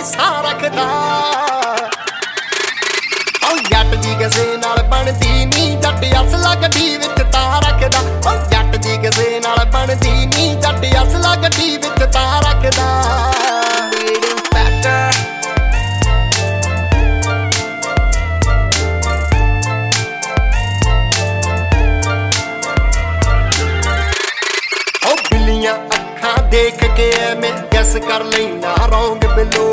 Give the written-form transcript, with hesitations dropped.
ਸਾਹ ਰੱਖਦਾ। ਉਹ ਜੱਟ ਦੀ ਕਿਸੇ ਨਾਲ ਬਣਦੀ ਨੀ, ਜੱਟ ਅਸਲਾ ਗੱਡੀ ਵਿੱਚ ਤਾਂ ਰੱਖਦਾ। ਉਹ ਜੱਟ ਦੀ ਕਿਸੇ ਨਾਲ ਬਣਦੀ ਨੀ, ਜੱਟ ਅਸਲਾ ਗੱਡੀ ਵਿੱਚ ਤਾਂ ਰੱਖਦਾ। ਉਹ ਬਿੱਲੀਆਂ ਅੱਖਾਂ ਦੇਖ ਕੇ ਐਵੇਂ ਗੈਸ ਕਰ ਲੈਣਾ ਰੌਂਗ ਬਿੱਲੋ।